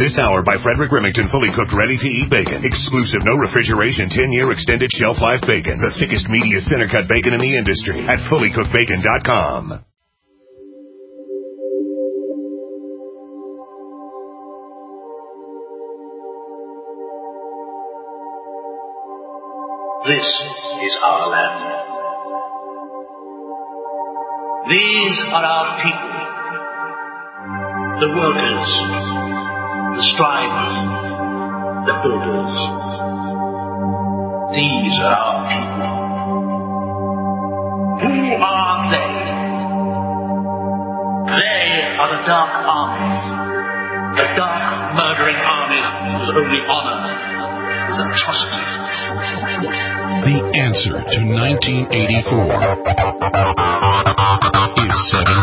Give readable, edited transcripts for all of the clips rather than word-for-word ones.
This hour by Frederick Remington, fully cooked, ready-to-eat bacon. Exclusive, no refrigeration, 10-year extended shelf life bacon. The thickest, meatiest, center-cut bacon in the industry at fullycookedbacon.com. This is our land. These are our people. The workers, the strivers, the builders. These are our people. Who are they? They are the dark armies. The dark, murdering armies whose only honor is atrocity. The answer to 1984 is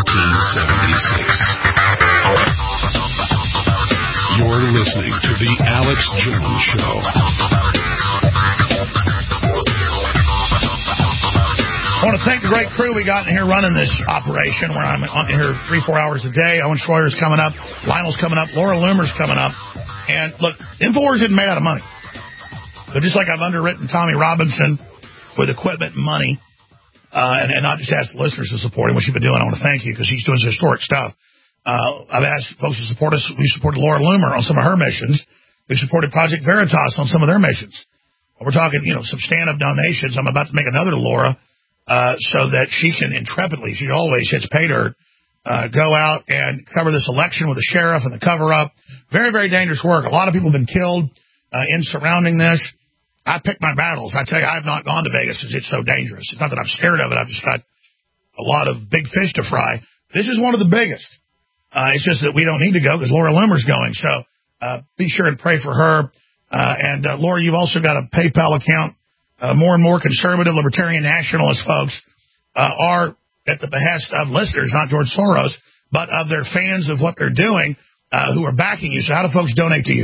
1776. You're listening to The Alex Jones Show. I want to thank the great crew we got in here running this operation, where I'm on here 3-4 hours a day. Owen Schroyer's coming up. Lionel's coming up. Laura Loomer's coming up. And look, InfoWars isn't made out of money. But just like I've underwritten Tommy Robinson with equipment and money, and not just asked the listeners to support him, which he's been doing, I want to thank you, because he's doing some historic stuff. I've asked folks to support us. We supported Laura Loomer on some of her missions. We supported Project Veritas on some of their missions. We're talking, substantive donations. I'm about to make another Laura, so that she can intrepidly, she always hits pay dirt, go out and cover this election with the sheriff and the cover-up. Very, very dangerous work. A lot of people have been killed in surrounding this. I pick my battles. I tell you, I have not gone to Vegas because it's so dangerous. It's not that I'm scared of it. I've just got a lot of big fish to fry. This is one of the biggest. It's just that we don't need to go because Laura Loomer's going. So be sure and pray for her. And Laura, you've also got a PayPal account. More and more conservative, libertarian, nationalist folks are at the behest of listeners, not George Soros, but of their fans of what they're doing, who are backing you. So how do folks donate to you?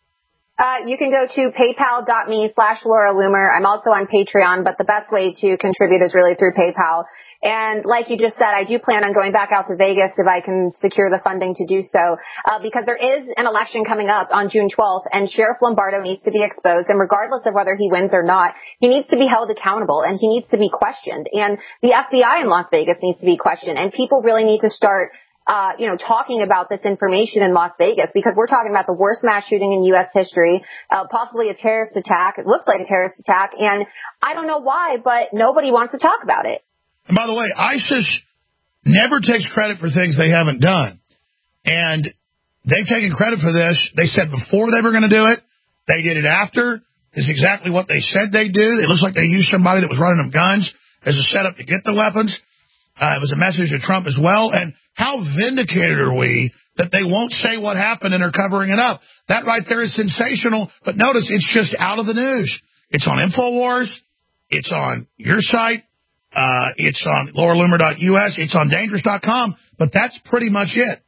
You can go to paypal.me/Laura Loomer. I'm also on Patreon, but the best way to contribute is really through PayPal. And like you just said, I do plan on going back out to Vegas if I can secure the funding to do so, because there is an election coming up on June 12th, and Sheriff Lombardo needs to be exposed. And regardless of whether he wins or not, he needs to be held accountable, and he needs to be questioned. And the FBI in Las Vegas needs to be questioned, and people really need to start talking about this information in Las Vegas, because we're talking about the worst mass shooting in U.S. history, possibly a terrorist attack. It looks like a terrorist attack, and I don't know why, but nobody wants to talk about it. And by the way, ISIS never takes credit for things they haven't done. And they've taken credit for this. They said before they were going to do it. They did it after. It's exactly what they said they'd do. It looks like they used somebody that was running them guns as a setup to get the weapons. It was a message to Trump as well. And how vindicated are we that they won't say what happened and are covering it up? That right there is sensational. But notice, it's just out of the news. It's on InfoWars. It's on your site. It's on lauraloomer.us. It's on dangerous.com. But that's pretty much it.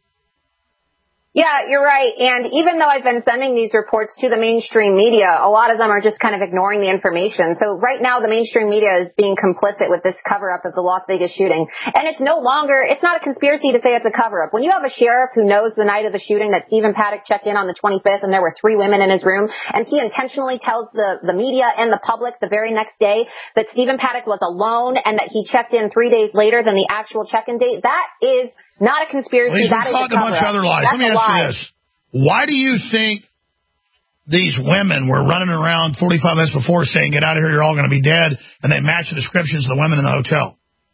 Yeah, you're right. And even though I've been sending these reports to the mainstream media, a lot of them are just kind of ignoring the information. So right now, the mainstream media is being complicit with this cover-up of the Las Vegas shooting. And it's not a conspiracy to say it's a cover-up. When you have a sheriff who knows the night of the shooting that Stephen Paddock checked in on the 25th and there were 3 women in his room, and he intentionally tells the media and the public the very next day that Stephen Paddock was alone and that he checked in 3 days later than the actual check-in date, that is not a conspiracy. Well, that is a bunch of other lies. Let me ask you this. Why do you think these women were running around 45 minutes before saying, get out of here, you're all going to be dead, and they match the descriptions of the women in the hotel?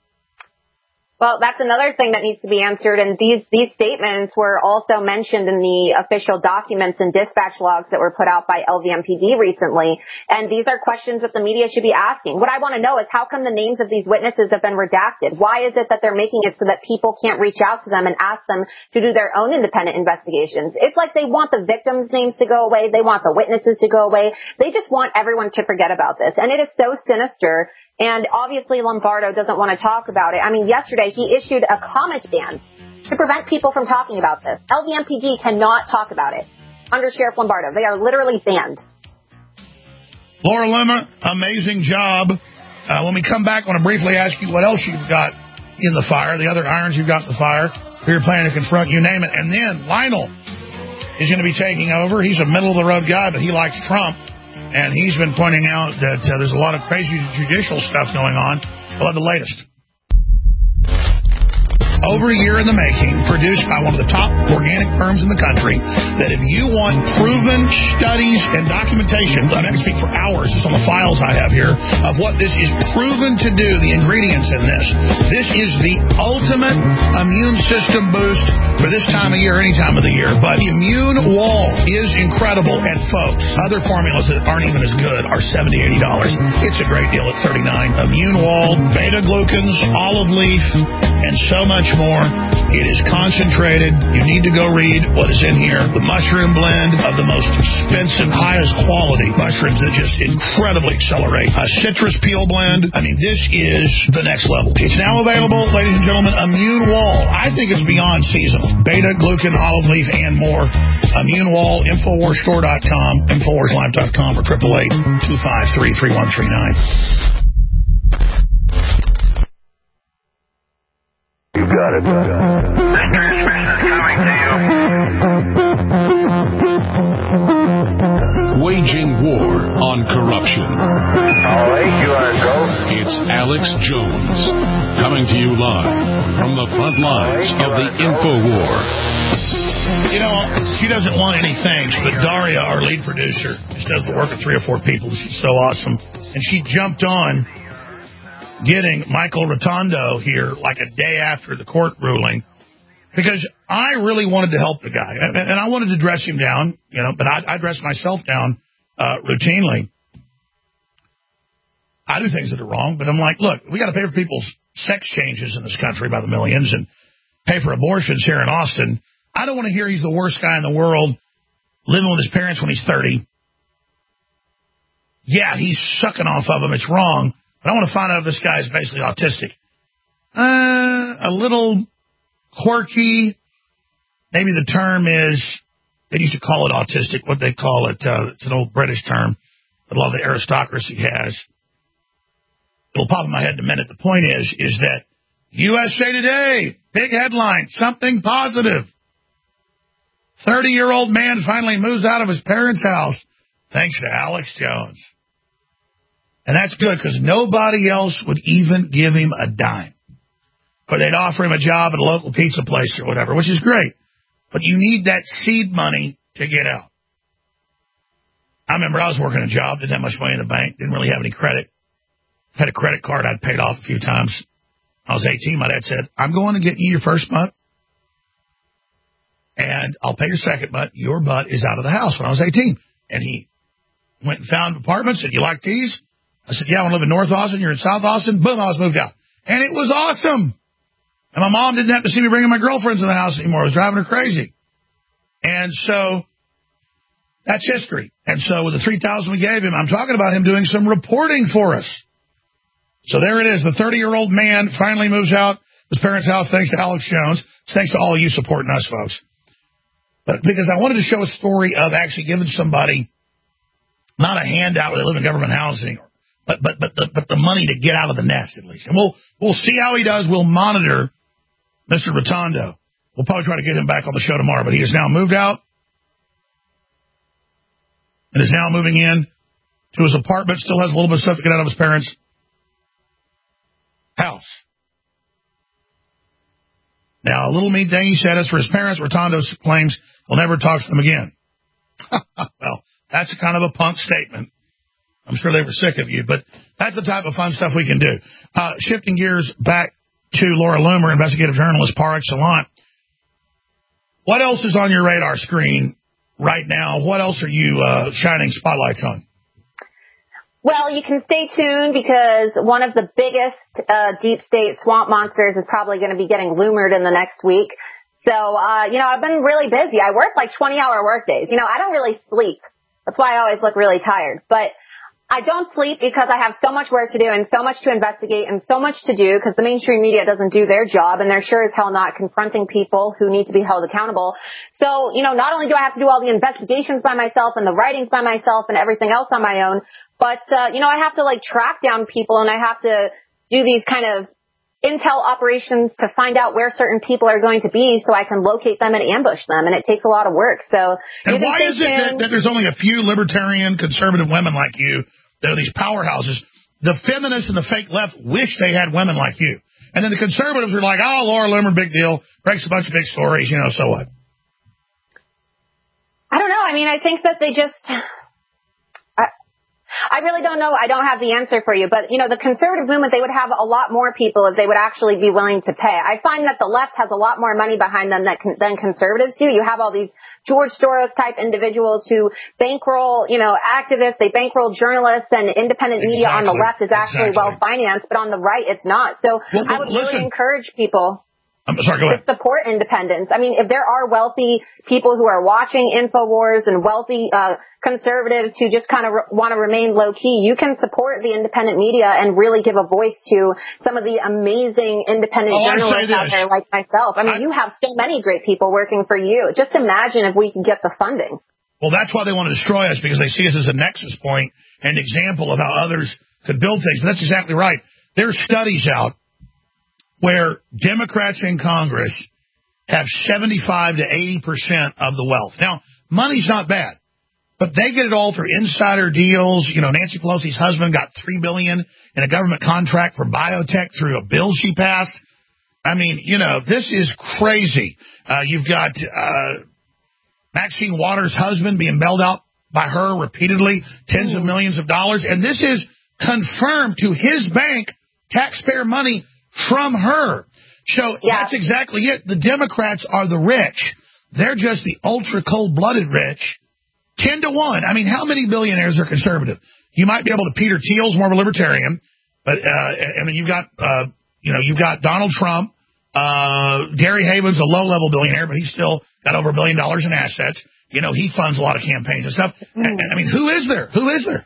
Well, that's another thing that needs to be answered, and these statements were also mentioned in the official documents and dispatch logs that were put out by LVMPD recently, and these are questions that the media should be asking. What I want to know is, how come the names of these witnesses have been redacted? Why is it that they're making it so that people can't reach out to them and ask them to do their own independent investigations? It's like they want the victims' names to go away, they want the witnesses to go away, they just want everyone to forget about this, and it is so sinister. And obviously Lombardo doesn't want to talk about it. I mean, yesterday he issued a comment ban to prevent people from talking about this. LVMPD cannot talk about it under Sheriff Lombardo. They are literally banned. Laura Loomer, amazing job. When we come back, I want to briefly ask you what else you've got in the fire, the other irons you've got in the fire, who you're planning to confront, you name it. And then Lionel, is going to be taking over. He's a middle-of-the-road guy, but he likes Trump. And he's been pointing out that there's a lot of crazy judicial stuff going on. We'll have the latest. Over a year in the making, produced by one of the top organic firms in the country, that if you want proven studies and documentation, I'm going to speak for hours, it's on the files I have here, of what this is proven to do, the ingredients in this. This is the ultimate immune system boost for this time of year, any time of the year. But Immune Wall is incredible. And folks, other formulas that aren't even as good are $70, $80. It's a great deal at $39. Immune Wall, beta-glucans, olive leaf, and so much more. It is concentrated. You need to go read what is in here. The mushroom blend of the most expensive, highest quality mushrooms that just incredibly accelerate. A citrus peel blend. I mean, this is the next level. It's now available, ladies and gentlemen, Immune Wall. I think it's beyond seasonal. Beta, glucan, olive leaf, and more. Immune Wall, InfoWarsStore.com, InfoWarsLive.com, or 888-253-3139. You got it. This transmission is coming to you. Waging war on corruption. All right, you want to go? It's Alex Jones, coming to you live from the front lines of the InfoWar. You know, she doesn't want any thanks, but Daria, our lead producer, just does the work of 3 or 4 people. She's so awesome. And she jumped on getting Michael Rotundo here like a day after the court ruling, because I really wanted to help the guy, and I wanted to dress him down, you know, but I dress myself down routinely. I do things that are wrong, but I'm like, look, we got to pay for people's sex changes in this country by the millions and pay for abortions here in Austin. I don't want to hear he's the worst guy in the world living with his parents when he's 30. Yeah, he's sucking off of them. It's wrong. But I want to find out if this guy is basically autistic. A little quirky. Maybe the term is, they used to call it autistic. What they call it, it's an old British term that a lot of the aristocracy has. It'll pop in my head in a minute. The point is that USA Today, big headline, something positive. 30-year-old man finally moves out of his parents' house thanks to Alex Jones. And that's good, because nobody else would even give him a dime. Or they'd offer him a job at a local pizza place or whatever, which is great. But you need that seed money to get out. I remember I was working a job, didn't have much money in the bank, didn't really have any credit. Had a credit card I'd paid off a few times. I was 18. My dad said, I'm going to get you your first month, and I'll pay your second month. Your butt is out of the house when I was 18. And he went and found apartments, said, you like these? I said, yeah, I want to live in North Austin. You're in South Austin. Boom, I was moved out. And it was awesome. And my mom didn't have to see me bringing my girlfriends in the house anymore. I was driving her crazy. And so that's history. And so with the $3,000 we gave him, I'm talking about him doing some reporting for us. So there it is. The 30-year-old man finally moves out his parents' house thanks to Alex Jones. Thanks to all of you supporting us, folks. But because I wanted to show a story of actually giving somebody not a handout where they live in government housing, but the money to get out of the nest, at least. And we'll see how he does. We'll monitor Mr. Rotundo. We'll probably try to get him back on the show tomorrow. But he has now moved out and is now moving in to his apartment. Still has a little bit of stuff to get out of his parents' house. Now, a little mean thing he said is for his parents, Rotundo claims he'll never talk to them again. Well, that's kind of a punk statement. I'm sure they were sick of you, but that's the type of fun stuff we can do. Shifting gears back to Laura Loomer, investigative journalist par excellence. What else is on your radar screen right now? What else are you shining spotlights on? Well, you can stay tuned because one of the biggest deep state swamp monsters is probably going to be getting loomered in the next week. So, I've been really busy. I work like 20-hour work days. I don't really sleep. That's why I always look really tired. But I don't sleep because I have so much work to do and so much to investigate and so much to do because the mainstream media doesn't do their job and they're sure as hell not confronting people who need to be held accountable. So, not only do I have to do all the investigations by myself and the writings by myself and everything else on my own, but, I have to track down people and I have to do these kind of intel operations to find out where certain people are going to be so I can locate them and ambush them. And it takes a lot of work. So, and why is it that there's only a few libertarian, conservative women like you that are these powerhouses? The feminists and the fake left wish they had women like you. And then the conservatives are like, oh, Laura Loomer, big deal, breaks a bunch of big stories, so what? I don't know. I mean, I think that they just... I really don't know. I don't have the answer for you. But, the conservative movement, they would have a lot more people if they would actually be willing to pay. I find that the left has a lot more money behind them than conservatives do. You have all these George Soros-type individuals who bankroll, activists. They bankroll journalists, and independent media on the left is actually well-financed, but on the right, it's not. So I would really encourage people... I'm sorry, go ahead. To support independence. I mean, if there are wealthy people who are watching InfoWars and wealthy conservatives who just kind of want to remain low-key, you can support the independent media and really give a voice to some of the amazing independent journalists out there like myself. I mean, you have so many great people working for you. Just imagine if we could get the funding. Well, that's why they want to destroy us, because they see us as a nexus point and example of how others could build things. But that's exactly right. There's studies out where Democrats in Congress have 75 to 80% of the wealth. Now, money's not bad, but they get it all through insider deals. Nancy Pelosi's husband got $3 billion in a government contract for biotech through a bill she passed. I mean, this is crazy. You've got Maxine Waters' husband being bailed out by her repeatedly, tens of millions of dollars, and this is confirmed to his bank, taxpayer money from her. So that's exactly it. The Democrats are the rich. They're just the ultra cold-blooded rich. 10 to 1. I mean, how many billionaires are conservative? You might be able to. Peter Thiel's more of a libertarian, but you've got Donald Trump. Gary Haven's a low-level billionaire, but he's still got over $1 billion in assets. He funds a lot of campaigns and stuff. I mean, who is there? Who is there?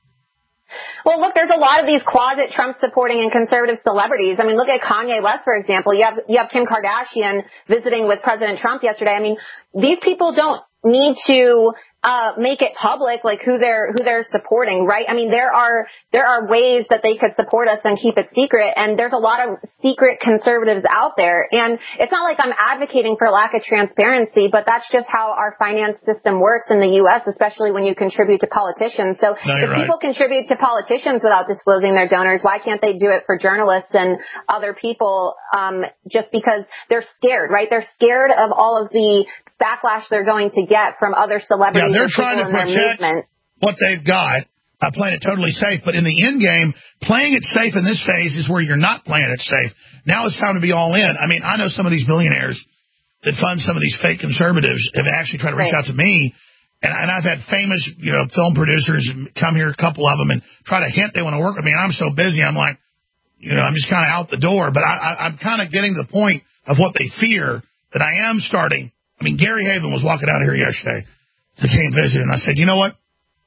Well, look, there's a lot of these closet Trump-supporting and conservative celebrities. I mean, look at Kanye West, for example. You have Kim Kardashian visiting with President Trump yesterday. I mean, these people don't need to make it public, like who they're supporting, right? I mean, there are ways that they could support us and keep it secret, and there's a lot of secret conservatives out there. And it's not like I'm advocating for lack of transparency, but that's just how our finance system works in the U.S., especially when you contribute to politicians. So if people contribute to politicians without disclosing their donors, why can't they do it for journalists and other people, just because they're scared, right? They're scared of all of the backlash they're going to get from other celebrities. They're trying to protect what they've got, playing it totally safe. But in the end game, playing it safe in this phase is where you're not playing it safe. Now it's time to be all in. I mean, I know some of these billionaires that fund some of these fake conservatives have actually tried to reach out to me. And I've had famous, film producers come here, a couple of them, and try to hint they want to work with me. And I'm so busy, I'm like, I'm just kind of out the door. But I'm kind of getting to the point of what they fear that I am starting. I mean, Gary Haven was walking out here yesterday. They came visit, and I said, you know what?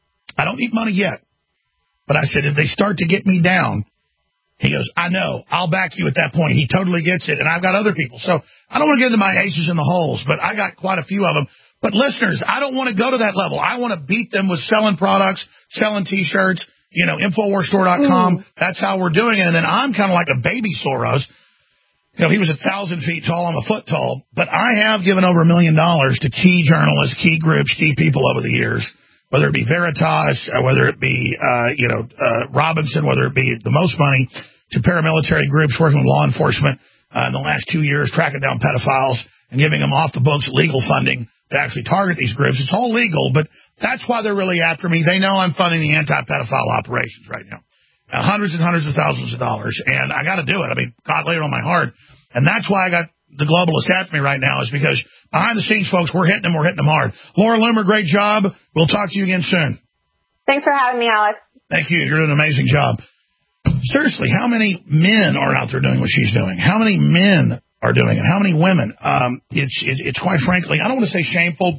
I don't need money yet. But I said, if they start to get me down, he goes, I know. I'll back you at that point. He totally gets it. And I've got other people. So I don't want to get into my aces in the holes, but I got quite a few of them. But listeners, I don't want to go to that level. I want to beat them with selling products, selling T-shirts, InfoWarsStore.com. That's how we're doing it. And then I'm kind of like a baby Soros. He was 1,000 feet tall. I'm a foot tall. But I have given over $1 million to key journalists, key groups, key people over the years, whether it be Veritas, whether it be, Robinson, whether it be the most money, to paramilitary groups working with law enforcement in the last 2 years, tracking down pedophiles and giving them off the books legal funding to actually target these groups. It's all legal, but that's why they're really after me. They know I'm funding the anti-pedophile operations right now. Hundreds and hundreds of thousands of dollars. And I got to do it. I mean, God laid it on my heart. And that's why I got the globalists after me right now, is because behind the scenes, folks, we're hitting them hard. Laura Loomer, great job. We'll talk to you again soon. Thanks for having me, Alex. Thank you. You're doing an amazing job. Seriously, how many men are out there doing what she's doing? How many men are doing it? How many women? It's quite frankly, I don't want to say shameful,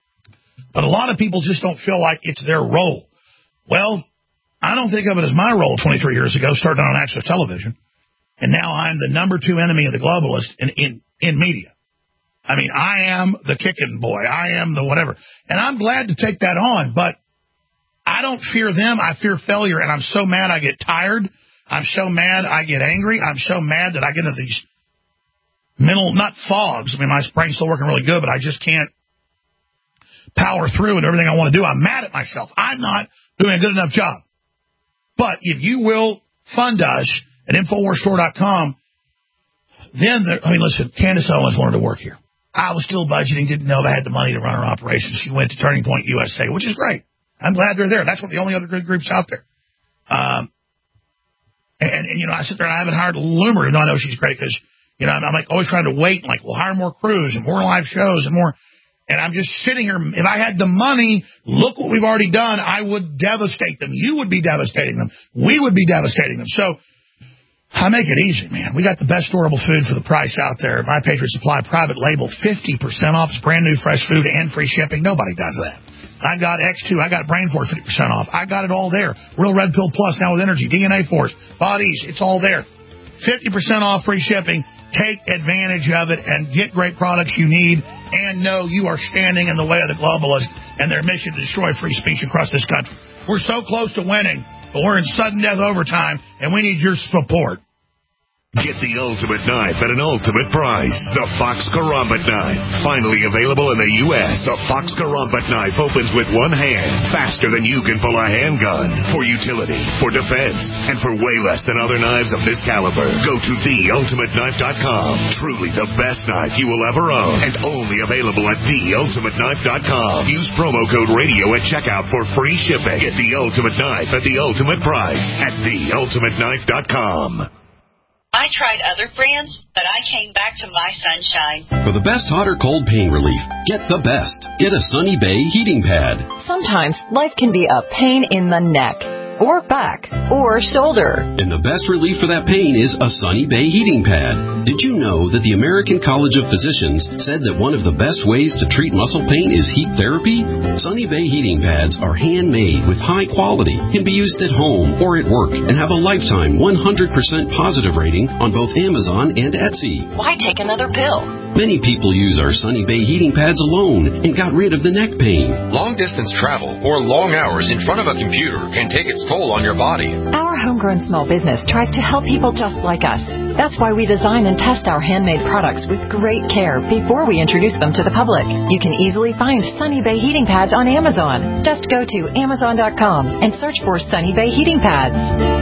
but a lot of people just don't feel like it's their role. Well, I don't think of it as my role 23 years ago, starting on Access Television. And now I'm the number 2 enemy of the globalists in media. I mean, I am the kicking boy. I am the whatever. And I'm glad to take that on, but I don't fear them. I fear failure, and I'm so mad I get tired. I'm so mad I get angry. I'm so mad that I get into these mental, not fogs. I mean, my brain's still working really good, but I just can't power through and everything I want to do. I'm mad at myself. I'm not doing a good enough job. But if you will fund us at InfoWarsStore.com, then, listen, Candace Owens wanted to work here. I was still budgeting, didn't know if I had the money to run her operations. She went to Turning Point USA, which is great. I'm glad they're there. That's one of the only other good groups out there. And I sit there and I haven't hired Loomer, even though I know she's great, because, I'm like always trying to wait, and we'll hire more crews and more live shows and more. And I'm just sitting here. If I had the money, look what we've already done. I would devastate them. You would be devastating them. We would be devastating them. So I make it easy, man. We got the best storable food for the price out there. My Patriot Supply private label, 50% off. It's brand new fresh food and free shipping. Nobody does that. I got X2. I got Brain Force 50% off. I got it all there. Real Red Pill Plus now with energy. DNA Force. Bodies. It's all there. 50% off free shipping. Take advantage of it and get great products you need, and know you are standing in the way of the globalists and their mission to destroy free speech across this country. We're so close to winning, but we're in sudden death overtime, and we need your support. Get the ultimate knife at an ultimate price. The Fox Karambit Knife. Finally available in the U.S. The Fox Karambit Knife opens with one hand, faster than you can pull a handgun. For utility, for defense, and for way less than other knives of this caliber. Go to TheUltimateKnife.com. Truly the best knife you will ever own. And only available at TheUltimateKnife.com. Use promo code radio at checkout for free shipping. Get the ultimate knife at the ultimate price at TheUltimateKnife.com. I tried other brands, but I came back to my Sunshine. For the best hot or cold pain relief, get the best. Get a Sunny Bay heating pad. Sometimes life can be a pain in the neck, or back, or shoulder. And the best relief for that pain is a Sunny Bay heating pad. Did you know that the American College of Physicians said that one of the best ways to treat muscle pain is heat therapy? Sunny Bay heating pads are handmade with high quality, can be used at home or at work, and have a lifetime 100% positive rating on both Amazon and Etsy. Why take another pill? Many people use our Sunny Bay heating pads alone and got rid of the neck pain. Long-distance travel or long hours in front of a computer can take its toll on your body. Our homegrown small business tries to help people just like us. That's why we design and test our handmade products with great care before we introduce them to the public. You can easily find Sunny Bay heating pads on Amazon. Just go to Amazon.com and search for Sunny Bay heating pads.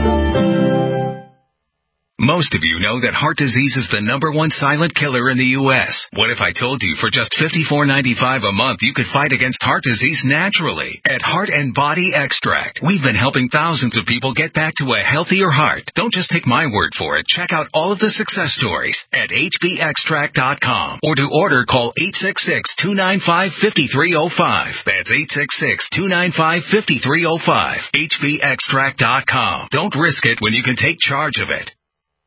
Most of you know that heart disease is the #1 silent killer in the U.S. What if I told you for just $54.95 a month you could fight against heart disease naturally? At Heart and Body Extract, we've been helping thousands of people get back to a healthier heart. Don't just take my word for it. Check out all of the success stories at hbextract.com. Or to order, call 866-295-5305. That's 866-295-5305. hbextract.com. Don't risk it when you can take charge of it.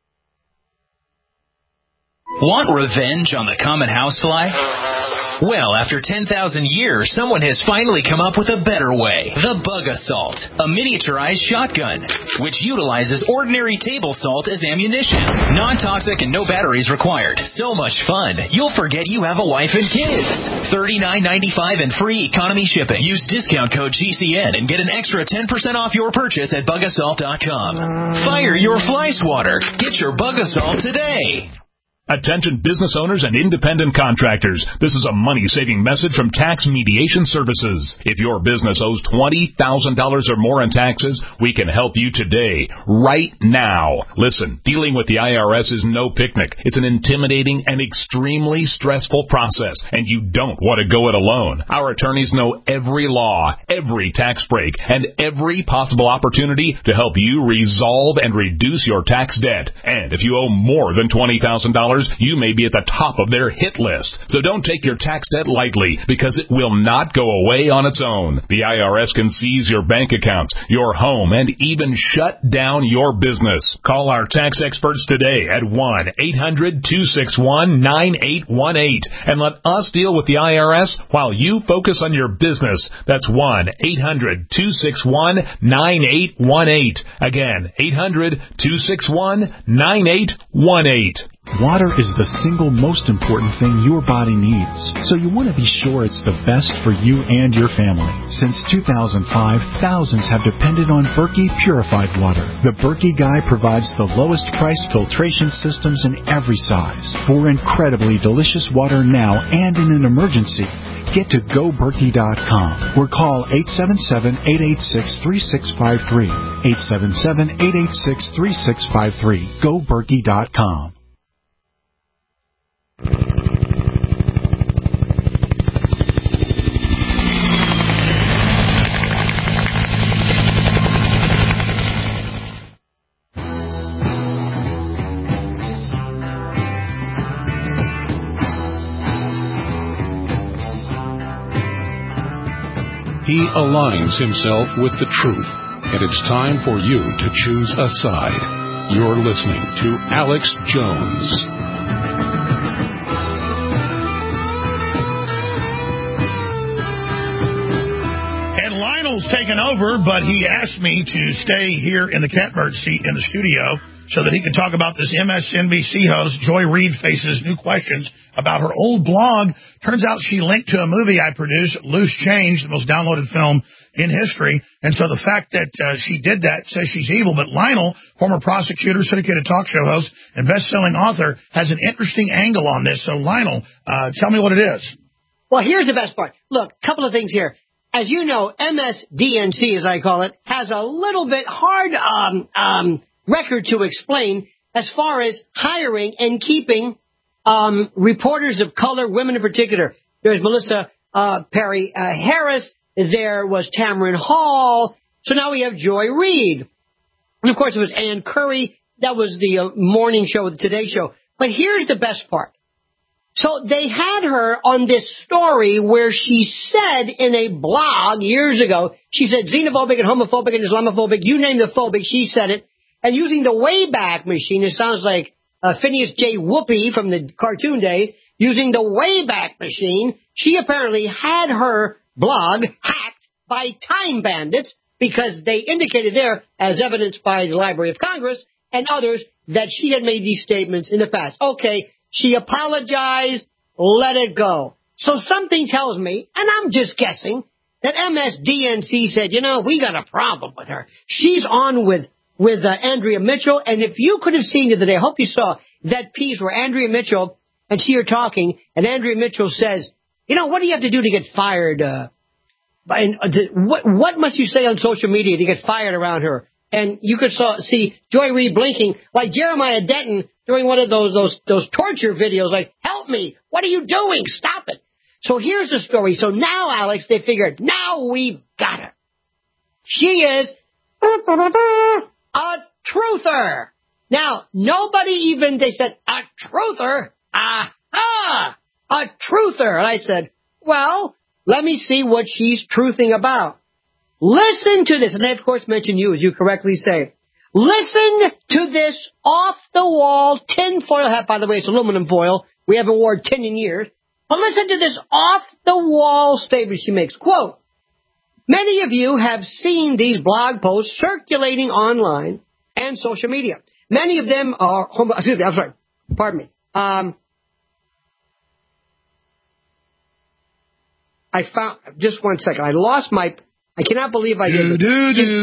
Want revenge on the common housefly? Well, after 10,000 years, someone has finally come up with a better way. The Bug Assault, a miniaturized shotgun, which utilizes ordinary table salt as ammunition. Non-toxic and no batteries required. So much fun, you'll forget you have a wife and kids. $39.95 and free economy shipping. Use discount code GCN and get an extra 10% off your purchase at bugassault.com. Fire your fly swatter. Get your Bug Assault today. Attention business owners and independent contractors. This is a money-saving message from Tax Mediation Services. If your business owes $20,000 or more in taxes, we can help you today, right now. Listen, dealing with the IRS is no picnic. It's an intimidating and extremely stressful process, and you don't want to go it alone. Our attorneys know every law, every tax break, and every possible opportunity to help you resolve and reduce your tax debt. And if you owe more than $20,000, you may be at the top of their hit list. So don't take your tax debt lightly, because it will not go away on its own. The IRS can seize your bank accounts, your home, and even shut down your business. Call our tax experts today at 1-800-261-9818 and let us deal with the IRS while you focus on your business. That's 1-800-261-9818. Again, 800-261-9818. Water is the single most important thing your body needs, so you want to be sure it's the best for you and your family. Since 2005, thousands have depended on Berkey purified water. The Berkey Guy provides the lowest price filtration systems in every size for incredibly delicious water now and in an emergency. Get to GoBerkey.com or call 877-886-3653. 877-886-3653. GoBerkey.com. He aligns himself with the truth, and it's time for you to choose a side. You're listening to Alex Jones. And Lionel's taken over, but he asked me to stay here in the catbird seat in the studio so that he could talk about this MSNBC host. Joy Reid faces new questions about her old blog. Turns out she linked to a movie I produced, Loose Change, the most downloaded film in history. And so the fact that she did that says she's evil. But Lionel, former prosecutor, syndicated talk show host, and best-selling author, has an interesting angle on this. So, Lionel, tell me what it is. Well, here's the best part. Look, a couple of things here. As you know, MSDNC, as I call it, has a little bit hard record to explain as far as hiring and keeping reporters of color, women in particular. There's Melissa Perry Harris. There was Tamron Hall. So now we have Joy Reid. And, of course, it was Ann Curry. That was the morning show, the Today Show. But here's the best part. So they had her on this story where she said in a blog years ago, she said xenophobic and homophobic and Islamophobic, you name the phobic, she said it. And using the Wayback Machine, it sounds like Phineas J. Whoopi from the cartoon days, using the Wayback Machine, she apparently had her blog hacked by time bandits because they indicated there, as evidenced by the Library of Congress and others, that she had made these statements in the past. Okay, she apologized, let it go. So something tells me, and I'm just guessing, that MSDNC said, you know, we got a problem with her. She's on with Andrea Mitchell, and if you could have seen it today, I hope you saw that piece where Andrea Mitchell and she are talking, and Andrea Mitchell says, you know, what do you have to do to get fired? What must you say on social media to get fired around her? And you could see Joy Reid blinking like Jeremiah Denton during one of those torture videos, like, help me, what are you doing? Stop it. So here's the story. So now, Alex, they figured, now we've got her. She is a truther. Now, nobody even, they said, a truther? Aha! A truther. And I said, well, let me see what she's truthing about. Listen to this. And they, of course, mention you, as you correctly say. Listen to this off-the-wall tinfoil hat. By the way, it's aluminum foil. We haven't worn tin in years. But listen to this off-the-wall statement she makes. Quote, many of you have seen these blog posts circulating online and social media. Many of them are, pardon me. I found, just one second, I lost my, I cannot believe I did it.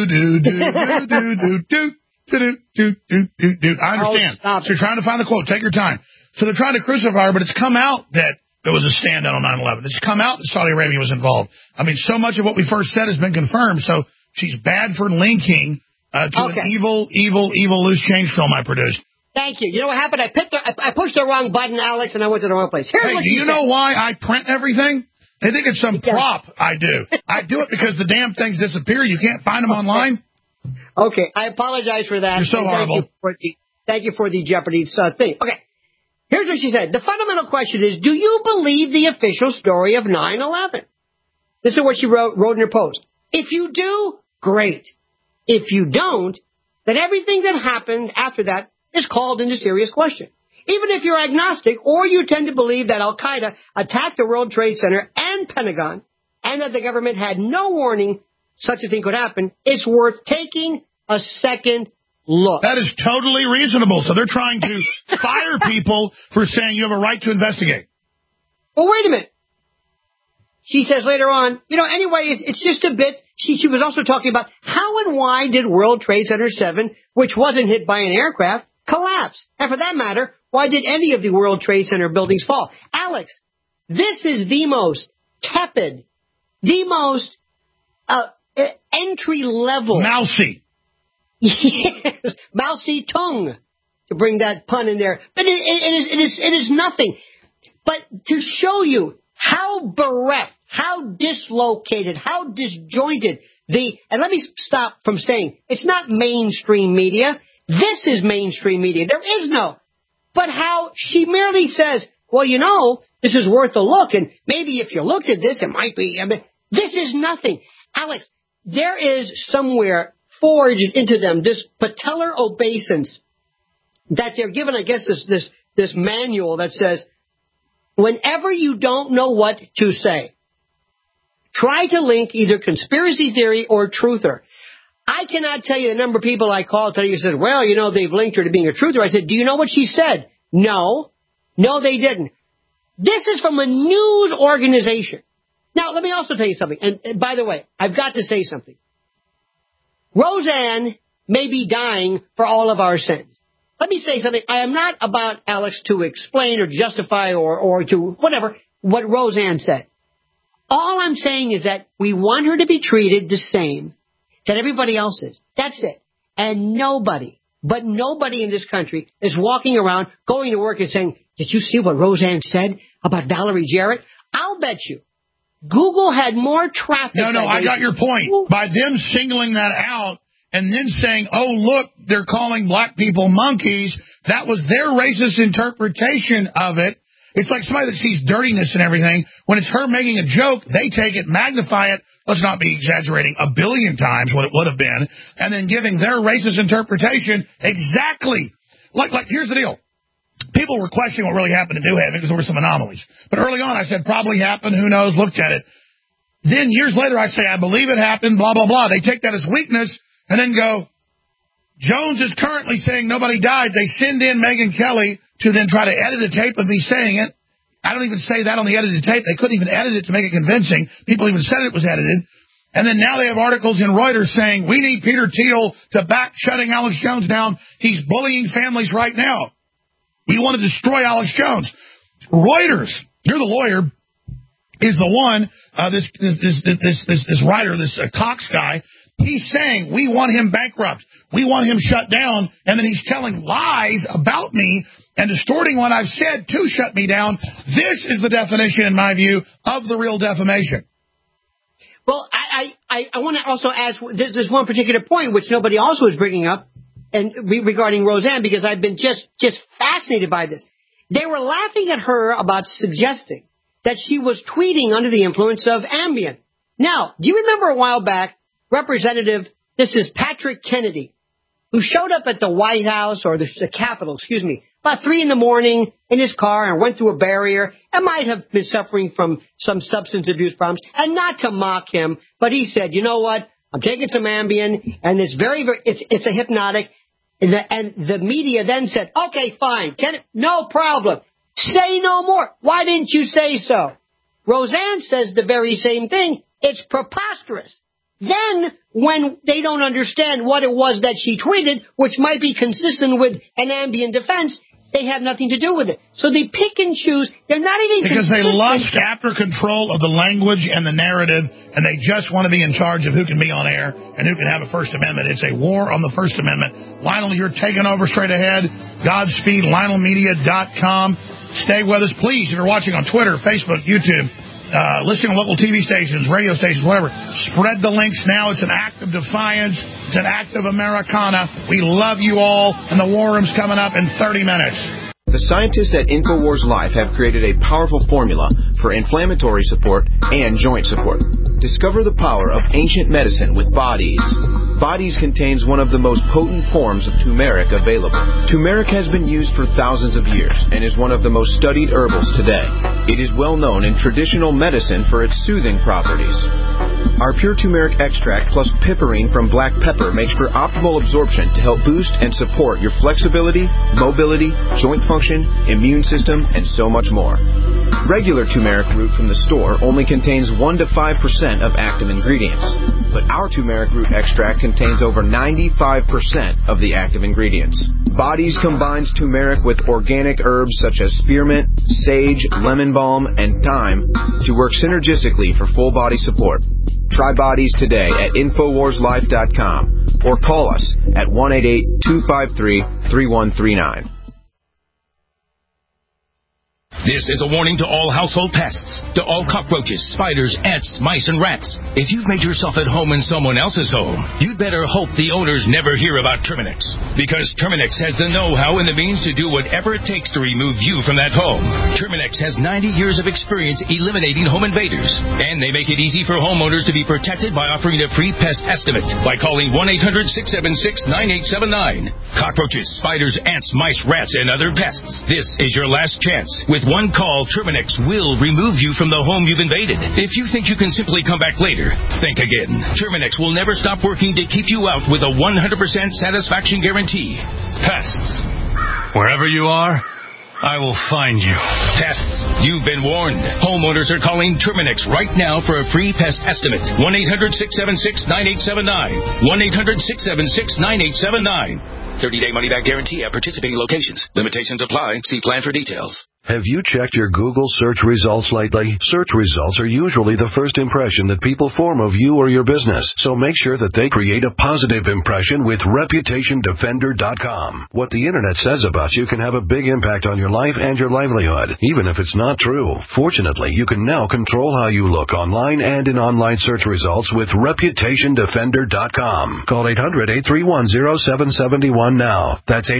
I understand. So you're trying to find the quote. Take your time. So they're trying to crucify her, but it's come out that there was a stand-down on 9/11. It's come out that Saudi Arabia was involved. I mean, so much of what we first said has been confirmed. So she's bad for linking to an evil loose change film I produced. Thank you. You know what happened? I pushed the wrong button, Alex, and I went to the wrong place. Here's what do you know why I print everything? They think it's some prop I do. I do it because the damn things disappear. You can't find them online. Okay, I apologize for that. You're so horrible. Thank you for the Jeopardy thing. Okay, here's what she said. The fundamental question is, do you believe the official story of 9/11? This is what she wrote in her post. If you do, great. If you don't, then everything that happened after that is called into serious question. Even if you're agnostic or you tend to believe that Al-Qaeda attacked the World Trade Center and Pentagon and that the government had no warning such a thing could happen, it's worth taking a second look. That is totally reasonable. So they're trying to fire people for saying you have a right to investigate. Well, wait a minute. She says later on, anyway, it's just a bit. She was also talking about how and why did World Trade Center 7, which wasn't hit by an aircraft, collapse? And for that matter, why did any of the World Trade Center buildings fall? Alex, this is the most tepid, the most entry-level. Mousy. Yes, mousy tongue, to bring that pun in there. But it is nothing. But to show you how bereft, how dislocated, how disjointed and let me stop from saying it's not mainstream media. This is mainstream media. There is no. But how she merely says, well, this is worth a look, and maybe if you looked at this, it might be. This is nothing. Alex, there is somewhere forged into them this patellar obeisance that they're given, I guess, this manual that says, whenever you don't know what to say, try to link either conspiracy theory or truther. I cannot tell you the number of people I called today who said, well, they've linked her to being a truther. I said, do you know what she said? No, they didn't. This is from a news organization. Now, let me also tell you something. And by the way, I've got to say something. Roseanne may be dying for all of our sins. Let me say something. I am not about, Alex, to explain or justify or to whatever what Roseanne said. All I'm saying is that we want her to be treated the same that everybody else is. That's it. And nobody in this country is walking around, going to work and saying, did you see what Roseanne said about Valerie Jarrett? I'll bet you Google had more traffic. No, I got your point. By them singling that out and then saying, oh, look, they're calling black people monkeys, that was their racist interpretation of it. It's like somebody that sees dirtiness and everything. When it's her making a joke, they take it, magnify it, let's not be exaggerating, 1 billion times what it would have been, and then giving their racist interpretation exactly. Like here's the deal. People were questioning what really happened to New Haven because there were some anomalies. But early on I said, probably happened, who knows, looked at it. Then years later I say, I believe it happened, blah, blah, blah. They take that as weakness and then go, Jones is currently saying nobody died. They send in Megyn Kelly to then try to edit a tape of me saying it. I don't even say that on the edited tape. They couldn't even edit it to make it convincing. People even said it was edited. And then now they have articles in Reuters saying, we need Peter Thiel to back shutting Alex Jones down. He's bullying families right now. We want to destroy Alex Jones. Reuters, you're the lawyer, is the one, this writer, this Cox guy, he's saying we want him bankrupt. We want him shut down. And then he's telling lies about me and distorting what I've said to shut me down. This is the definition, in my view, of the real defamation. Well, I want to also ask, there's one particular point which nobody also is bringing up, and regarding Roseanne, because I've been just fascinated by this. They were laughing at her about suggesting that she was tweeting under the influence of Ambien. Now, do you remember a while back, this is Patrick Kennedy, who showed up at the White House, or the Capitol, about 3 a.m. in his car and went through a barrier and might have been suffering from some substance abuse problems. And not to mock him, but he said, you know what? I'm taking some Ambien, and it's it's a hypnotic. And the media then said, okay, fine, no problem. Say no more. Why didn't you say so? Roseanne says the very same thing. It's preposterous. Then, when they don't understand what it was that she tweeted, which might be consistent with an Ambien defense, they have nothing to do with it. So they pick and choose. They're not even because they lust after control of the language and the narrative, and they just want to be in charge of who can be on air and who can have a First Amendment. It's a war on the First Amendment. Lionel, you're taking over straight ahead. Godspeed, LionelMedia.com. Stay with us, please. If you're watching on Twitter, Facebook, YouTube, listening to local TV stations, radio stations, whatever, spread the links now. It's an act of defiance. It's an act of Americana. We love you all, and the war room's coming up in 30 minutes. The scientists at InfoWars Life have created a powerful formula for inflammatory support and joint support. Discover the power of ancient medicine with Bodies. Bodies contains one of the most potent forms of turmeric available. Turmeric has been used for thousands of years and is one of the most studied herbals today. It is well known in traditional medicine for its soothing properties. Our pure turmeric extract plus piperine from black pepper makes for optimal absorption to help boost and support your flexibility, mobility, joint function, immune system, and so much more. Regular turmeric root from the store only contains 1 to 5% of active ingredients, but our turmeric root extract contains over 95% of the active ingredients. Bodies combines turmeric with organic herbs such as spearmint, sage, lemon balm, and thyme to work synergistically for full body support. Try Bodies today at InfoWarsLife.com or call us at 1-888-253-3139. This is a warning to all household pests, to all cockroaches, spiders, ants, mice, and rats. If you've made yourself at home in someone else's home, you'd better hope the owners never hear about Terminix. Because Terminix has the know-how and the means to do whatever it takes to remove you from that home. Terminix has 90 years of experience eliminating home invaders. And they make it easy for homeowners to be protected by offering a free pest estimate by calling 1-800-676-9879. Cockroaches, spiders, ants, mice, rats, and other pests. This is your last chance. With one call, Terminix will remove you from the home you've invaded. If you think you can simply come back later, think again. Terminix will never stop working to keep you out with a 100% satisfaction guarantee. Pests. Wherever you are, I will find you. Pests, you've been warned. Homeowners are calling Terminix right now for a free pest estimate. 1-800-676-9879. 1-800-676-9879. 30-day money-back guarantee at participating locations. Limitations apply. See plan for details. Have you checked your Google search results lately? Search results are usually the first impression that people form of you or your business, so make sure that they create a positive impression with ReputationDefender.com. What the Internet says about you can have a big impact on your life and your livelihood, even if it's not true. Fortunately, you can now control how you look online and in online search results with ReputationDefender.com. Call 800-831-0771 now. That's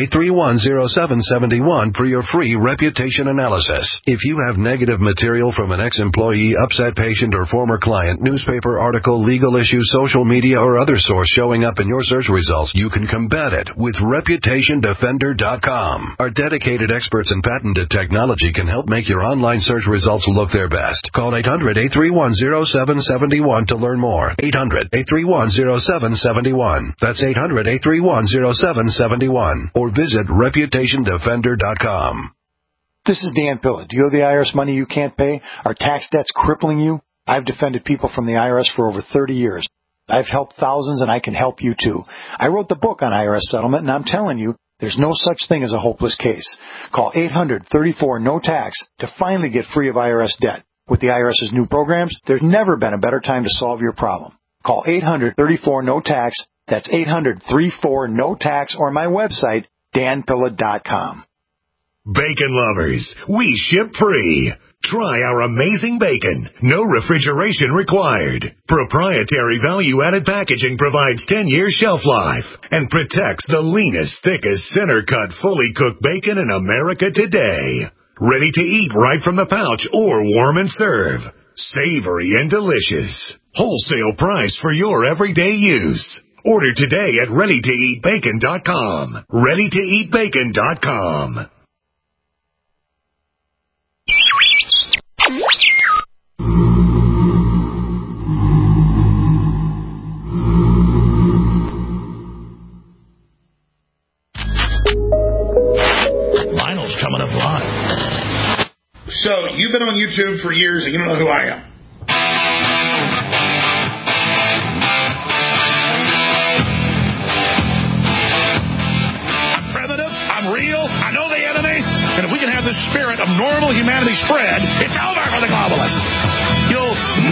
800-831-0771 for your free reputation analysis. If you have negative material from an ex-employee, upset patient, or former client, newspaper article, legal issue, social media, or other source showing up in your search results, you can combat it with ReputationDefender.com. Our dedicated experts in patented technology can help make your online search results look their best. Call 800-831-0771 to learn more. 800-831-0771. That's 800-831-0771. Or visit ReputationDefender.com. This is Dan Pilla. Do you owe the IRS money you can't pay? Are tax debts crippling you? I've defended people from the IRS for over 30 years. I've helped thousands, and I can help you too. I wrote the book on IRS settlement, and I'm telling you, there's no such thing as a hopeless case. Call 800-34-NO-TAX to finally get free of IRS debt. With the IRS's new programs, there's never been a better time to solve your problem. Call 800-34-NO-TAX. That's 800-34-NO-TAX, or my website, danpilla.com. Bacon lovers, we ship free. Try our amazing bacon. No refrigeration required. Proprietary value-added packaging provides 10 years shelf life and protects the leanest, thickest, center-cut, fully cooked bacon in America today. Ready to eat right from the pouch or warm and serve. Savory and delicious. Wholesale price for your everyday use. Order today at ReadyToEatBacon.com. ReadyToEatBacon.com. Lionel's coming up live. So, you've been on YouTube for years and you don't know who I am. I'm primitive. I'm real. I know the enemy. And if we can have this spirit of normal humanity spread, it's over for the globalists. You'll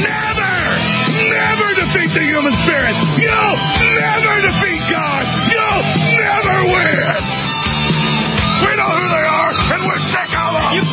never defeat the human spirit. You'll never defeat God. You'll never win. We know who they are, and we're sick of them. You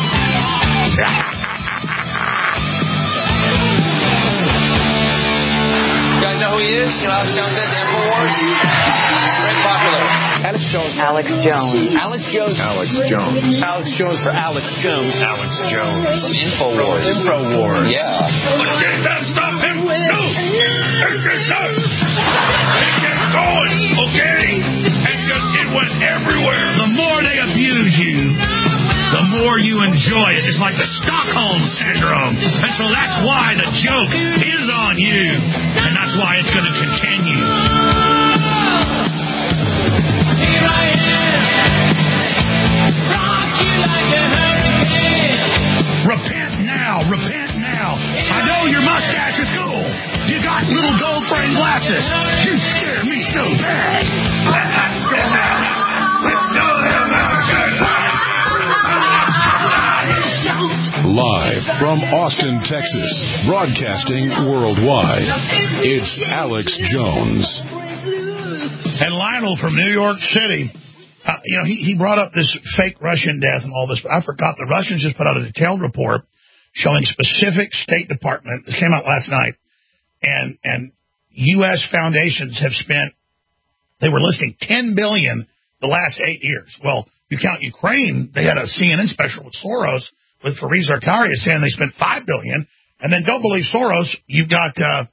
guys know who he is? You know Alex Jones is? InfoWars? Very popular. Alex Jones. Alex Jones. Alex Jones. Alex Jones. Alex Jones for Alex Jones. Alex Jones. From InfoWars. InfoWars. Yeah. But can't that stop him? No! It does! It gets going, okay? And just, it went everywhere. The more they abuse you, the more you enjoy enjoy it, just like the Stockholm Syndrome. And so that's why the joke is on you. And that's why it's going to continue. Here I am, rock you like a hurricane. Repent now, repent now. I know your mustache is cool. You got little gold frame glasses. You scare me so bad. Live from Austin, Texas, broadcasting worldwide, it's Alex Jones. And Lionel from New York City, he brought up this fake Russian death and all this, but I forgot the Russians just put out a detailed report showing specific State Department, this came out last night, and U.S. foundations have spent, they were listing $10 billion the last 8 years. Well, you count Ukraine, they had a CNN special with Soros, with Fareed Zakaria saying they spent $5 billion. And then don't believe Soros, you've got,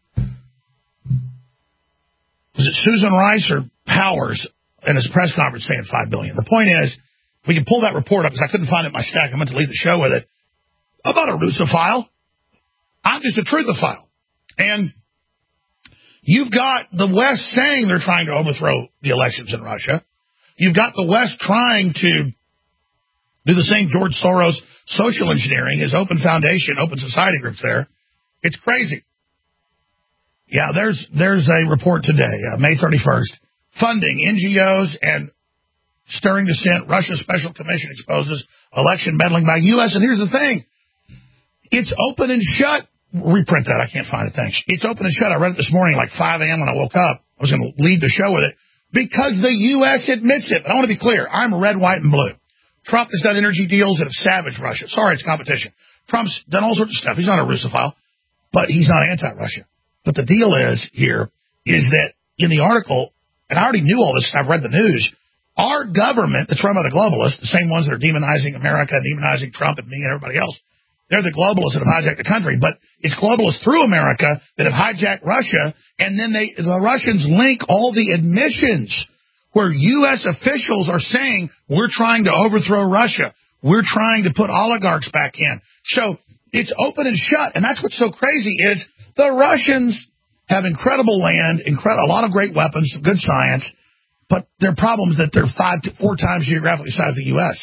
was it Susan Rice or Powers in his press conference saying $5 billion. The point is, we can pull that report up because I couldn't find it in my stack. I meant to leave the show with it. About a Russophile. I'm just a truthophile. And you've got the West saying they're trying to overthrow the elections in Russia. You've got the West trying to do the same George Soros social engineering, his open foundation, open society groups there. It's crazy. Yeah, there's a report today, May 31st, funding NGOs and stirring dissent. Russia Special Commission exposes election meddling by U.S. And here's the thing. It's open and shut. Reprint that. I can't find it. Thanks. It's open and shut. I read it this morning, like 5 a.m. when I woke up. I was going to lead the show with it because the U.S. admits it. But I want to be clear. I'm red, white, and blue. Trump has done energy deals that have savaged Russia. Sorry, it's competition. Trump's done all sorts of stuff. He's not a Russophile, but he's not anti-Russia. But the deal is here is that in the article, and I already knew all this, I've read the news, our government that's run by the globalists, the same ones that are demonizing America, demonizing Trump and me and everybody else, they're the globalists that have hijacked the country. But it's globalists through America that have hijacked Russia, and then the Russians link all the admissions where U.S. officials are saying, we're trying to overthrow Russia. We're trying to put oligarchs back in. So it's open and shut. And that's what's so crazy is the Russians have incredible land, a lot of great weapons, good science, but their problem is that they're 4 times geographically size of the U.S.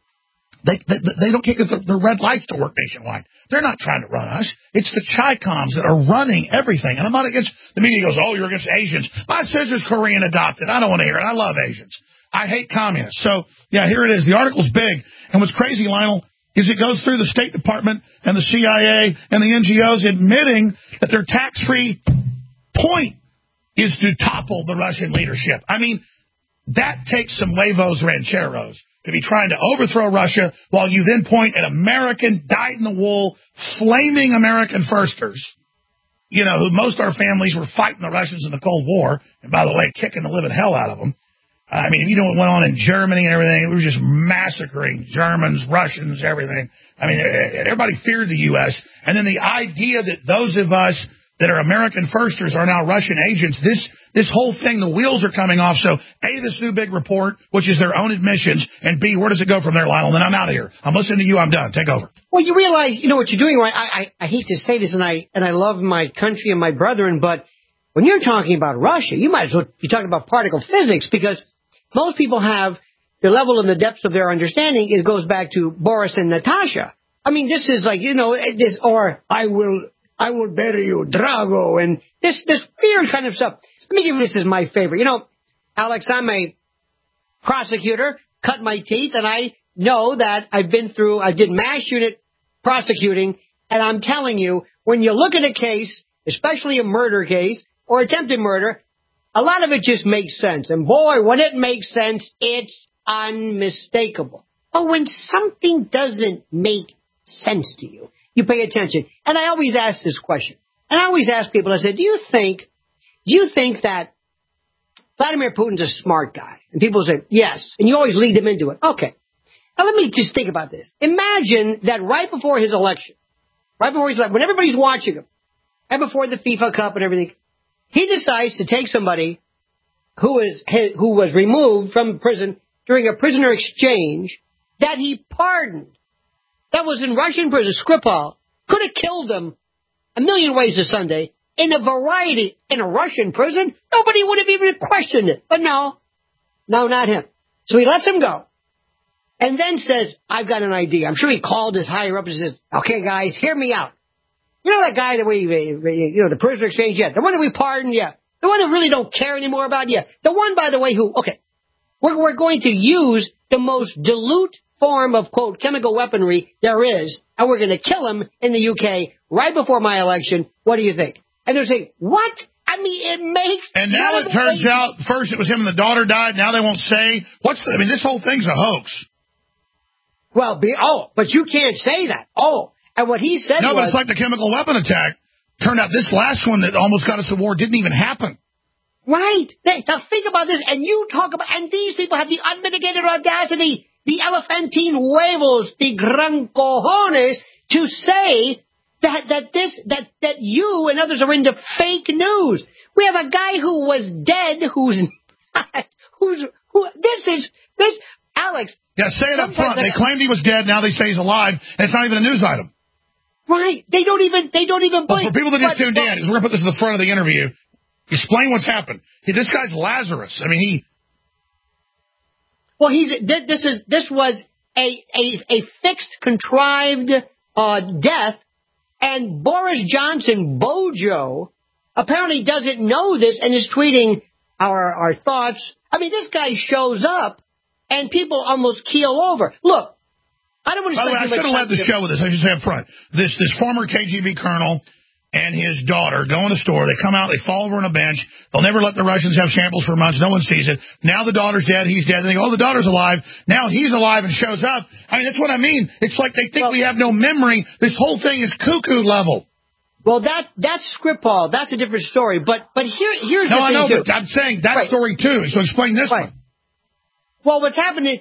They don't get the red lights to work nationwide. They're not trying to run us. It's the Chi-Coms that are running everything. And I'm not against, the media goes, oh, you're against Asians. My sister's Korean adopted. I don't want to hear it. I love Asians. I hate communists. So, yeah, here it is. The article's big. And what's crazy, Lionel, is it goes through the State Department and the CIA and the NGOs admitting that their tax-free point is to topple the Russian leadership. I mean, that takes some huevos rancheros to be trying to overthrow Russia while you then point at American, dyed-in-the-wool, flaming American firsters, who most of our families were fighting the Russians in the Cold War, and by the way, kicking the living hell out of them. I mean, if you know what went on in Germany and everything, we were just massacring Germans, Russians, everything. I mean, everybody feared the U.S. And then the idea that those of us that are American firsters are now Russian agents, this whole thing, the wheels are coming off. So, A, this new big report, which is their own admissions, and B, where does it go from there, Lionel? Then I'm out of here. I'm listening to you. I'm done. Take over. Well, you realize, what you're doing, right? I hate to say this, and I love my country and my brethren, but when you're talking about Russia, you might as well be talking about particle physics, because most people have the level and the depths of their understanding. It goes back to Boris and Natasha. I mean, this is like, this, or I will bury you, Drago, and this weird kind of stuff. Let me give you this as my favorite. Alex, I'm a prosecutor, cut my teeth, and I know that I did mass unit prosecuting, and I'm telling you, when you look at a case, especially a murder case or attempted murder, a lot of it just makes sense. And boy, when it makes sense, it's unmistakable. But when something doesn't make sense to you, you pay attention. And I always ask this question. And I always ask people, I say, do you think that Vladimir Putin's a smart guy? And people say, yes. And you always lead them into it. Okay. Now let me just think about this. Imagine that right before his election, when everybody's watching him, and before the FIFA Cup and everything, he decides to take somebody who was removed from prison during a prisoner exchange that he pardoned. that was in Russian prison, Skripal, could have killed him a million ways a Sunday in a Russian prison. Nobody would have even questioned it. But no, not him. So he lets him go. And then says, I've got an idea. I'm sure he called his higher up and says, okay, guys, hear me out. You know that guy that the prisoner exchange? Yeah. The one that we pardoned? Yeah. The one that really don't care anymore about? Yeah. The one, by the way, we're going to use the most dilute form of, quote, chemical weaponry there is, and we're going to kill him in the UK right before my election. What do you think? And they're saying, what? I mean, it makes... And now it turns out, first it was him and the daughter died, now they won't say. This whole thing's a hoax. Well, but you can't say that. And what he said but it's like the chemical weapon attack. Turned out this last one that almost got us to war didn't even happen. Right. Now think about this, and you talk about, and these people have the unmitigated audacity, the elephantine huevos, the gran cojones, to say that you and others are into fake news. We have a guy who was dead, Alex. Yeah, say it up front. They claimed he was dead, now they say he's alive, and it's not even a news item. Right. They don't even Well, for people that just tuned in, we're going to put this at the front of the interview. Explain what's happened. This guy's Lazarus. I mean, Well, this was a fixed, contrived death, and Boris Johnson, Bojo, apparently doesn't know this and is tweeting our thoughts. I mean, this guy shows up, and people almost keel over. Look, I don't want to. By the way, I should have led the show with this. I should say up front, this former KGB colonel and his daughter go in a store. They come out, they fall over on a bench. They'll never let the Russians have samples for months. No one sees it. Now the daughter's dead. He's dead. They go, the daughter's alive. Now he's alive and shows up. I mean, that's what I mean. It's like they think we have no memory. This whole thing is cuckoo level. Well, that's Skripal. That's a different story. But here's the thing, I know, but I'm saying that story, too. So explain this one. Well, what's happened is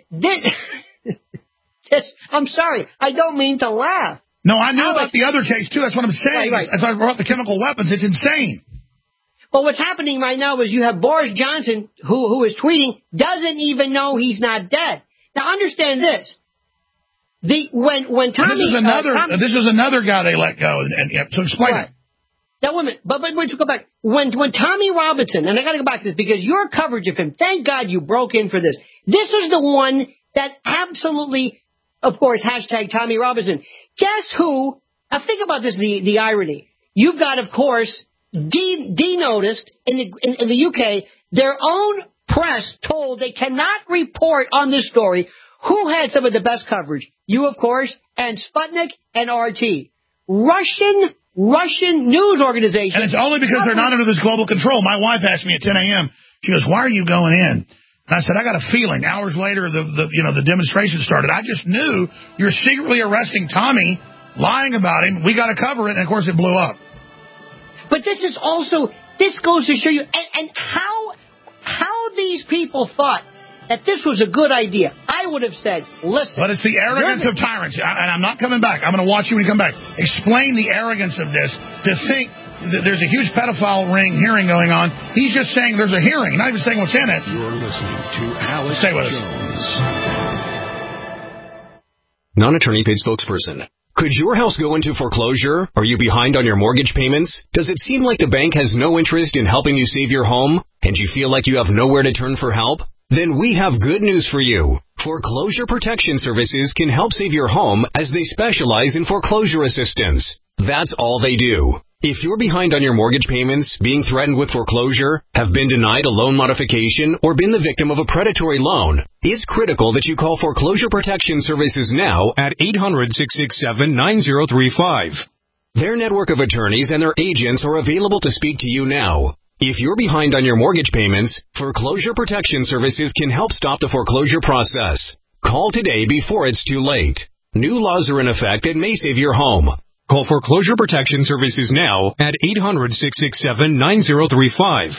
I'm sorry. I don't mean to laugh. No, I knew about the other case, too. That's what I'm saying. Right. As I brought the chemical weapons, it's insane. Well, what's happening right now is you have Boris Johnson, who is tweeting, doesn't even know he's not dead. Now, understand this. When Tommy... This is another guy they let go. So explain it. Now, wait a minute. But wait to go back. When Tommy Robinson, and I got to go back to this because your coverage of him, thank God you broke in for this. This is the one that absolutely... Of course, hashtag Tommy Robinson. Guess who? Now think about this, the irony. You've got, of course, denoticed in the UK, their own press told they cannot report on this story. Who had some of the best coverage? You, of course, and Sputnik and RT. Russian news organization. And it's only because they're not under this global control. My wife asked me at 10 a.m., she goes, why are you going in? And I said, I got a feeling. Hours later, the demonstration started. I just knew you're secretly arresting Tommy, lying about him. We got to cover it, and of course it blew up. But this goes to show you, and how these people thought that this was a good idea. I would have said, listen. But it's the arrogance of tyrants, and I'm not coming back. I'm going to watch you when you come back. Explain the arrogance of this, to think there's a huge pedophile ring hearing going on. He's just saying there's a hearing, not even saying what's in it. You're listening to Alex Jones. Non-attorney paid spokesperson. Could your house go into foreclosure? Are you behind on your mortgage payments? Does it seem like the bank has no interest in helping you save your home? And you feel like you have nowhere to turn for help? Then we have good news for you. Foreclosure Protection Services can help save your home as they specialize in foreclosure assistance. That's all they do. If you're behind on your mortgage payments, being threatened with foreclosure, have been denied a loan modification, or been the victim of a predatory loan, it's critical that you call Foreclosure Protection Services now at 800-667-9035. Their network of attorneys and their agents are available to speak to you now. If you're behind on your mortgage payments, Foreclosure Protection Services can help stop the foreclosure process. Call today before it's too late. New laws are in effect that may save your home. Call Foreclosure Protection Services now at 800-667-9035.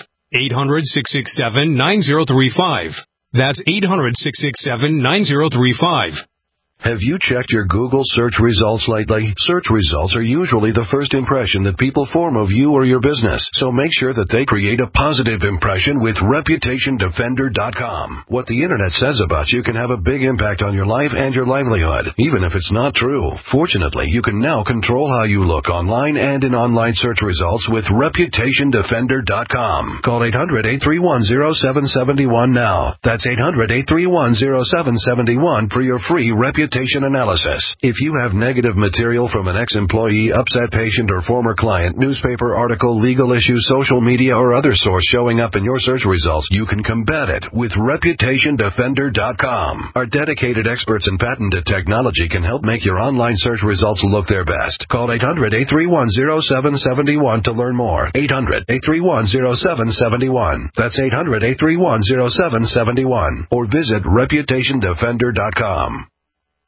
800-667-9035. That's 800-667-9035. Have you checked your Google search results lately? Search results are usually the first impression that people form of you or your business, so make sure that they create a positive impression with ReputationDefender.com. What the Internet says about you can have a big impact on your life and your livelihood, even if it's not true. Fortunately, you can now control how you look online and in online search results with ReputationDefender.com. Call 800-831-0771 now. That's 800-831-0771 for your free reputation analysis. If you have negative material from an ex-employee, upset patient, or former client, newspaper article, legal issue, social media, or other source showing up in your search results, you can combat it with ReputationDefender.com. Our dedicated experts in patented technology can help make your online search results look their best. Call 800-831-0771 to learn more. 800-831-0771. That's 800-831-0771. Or visit ReputationDefender.com.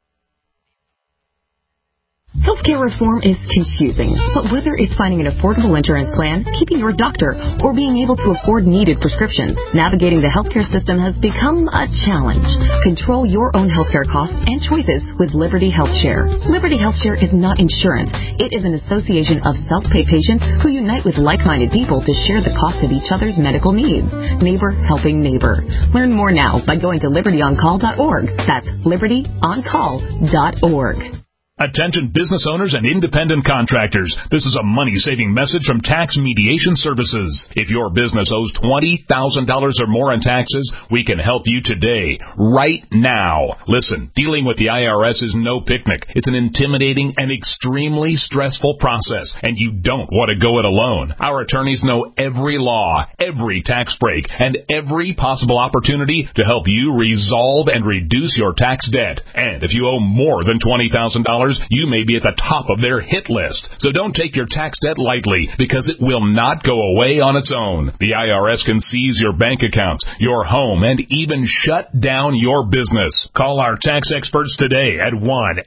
Healthcare reform is confusing, but whether it's finding an affordable insurance plan, keeping your doctor, or being able to afford needed prescriptions, navigating the healthcare system has become a challenge. Control your own healthcare costs and choices with Liberty HealthShare. Liberty HealthShare is not insurance. It is an association of self-pay patients who unite with like-minded people to share the cost of each other's medical needs. Neighbor helping neighbor. Learn more now by going to libertyoncall.org. That's libertyoncall.org. Attention business owners and independent contractors. This is a money-saving message from Tax Mediation Services. If your business owes $20,000 or more in taxes, we can help you today, right now. Listen, dealing with the IRS is no picnic. It's an intimidating and extremely stressful process, and you don't want to go it alone. Our attorneys know every law, every tax break, and every possible opportunity to help you resolve and reduce your tax debt. And if you owe more than $20,000, you may be at the top of their hit list. So don't take your tax debt lightly, because it will not go away on its own. The IRS can seize your bank accounts, your home, and even shut down your business. Call our tax experts today at